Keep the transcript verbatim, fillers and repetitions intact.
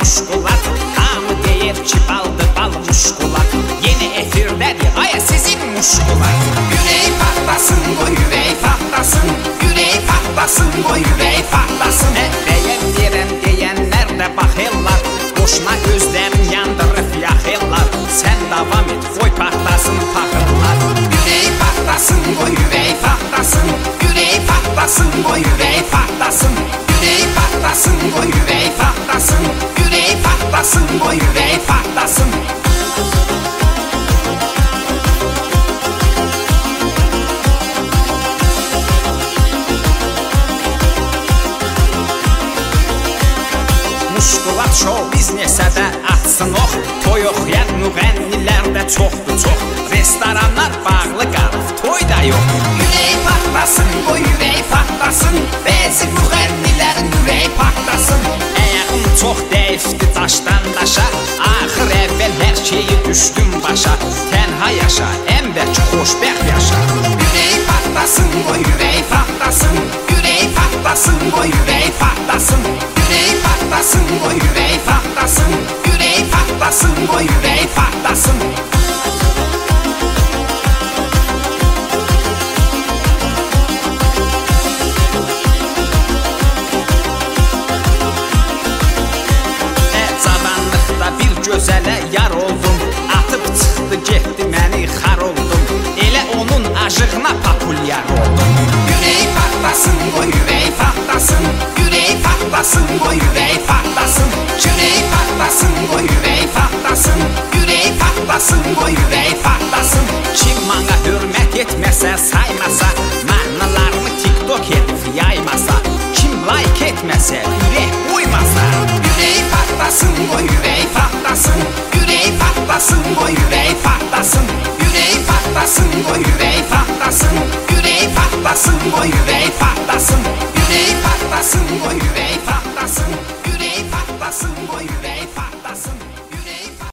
muşkulat. Hamı deyir ki baldı bal muşkulat. Yeni efirdədir aya sizin muşkulat. Ürək patlasın, o ürək patlasın. Ürək patlasın, o ürək patlasın. E, deyən deyirəm deyənlər də baxırlar. Boşuna gözlərini yandırıb yaxırlar. Sən davam et, qoy patlasın paxırlar. Ürək patlasın, o ürək patlasın. Ürək patlasın, o ürək patlasın. Ürək patlasın, o ürək patlasın. Ürək patlasın, o ürək patlasın. Muşkulat show biznesə də açsın ox. Toy oxuyan müğənnilər də çoxdur çox. Restoranlar bağlı qalıb, toy da yox. Ürək patlasın, o ürək patlasın. Bəzi müğənnilərin ürək patlasın. Əyağım çox dəyifdi daşdan daşa. Axır əvvəl hər şeyi düşdüm başa. Tənha yaşa, ən bəlkə xoşbəxt yaşa. Ürək patlasın, o ürək patlasın. Ürək patlasın, o ürək patlasın. Ürək patlasın, o ürək patlasın. Ürək patlasın, o ürək patlasın. E, cavanlıqda bir gözələ yar oldum. Atıb çıxdı, getdi, məni xar oldum. Elə onun aşığına populyar oldum. Ürək patlasın, o ürək patlasın. Ürək patlasın, o ürək patlasın. Ürək patlasın, o ürək patlasın. Ürək patlasın, o ürək patlasın. Kim mənə hörmət etməsə, saymasa, mahnılarını TikTok edib yaymasa, kim like etməsə, ürək qoymasa. Ürək patlasın, o ürək patlasın. Ürək patlasın, o ürək patlasın. Ürək patlasın, o ürək patlasın.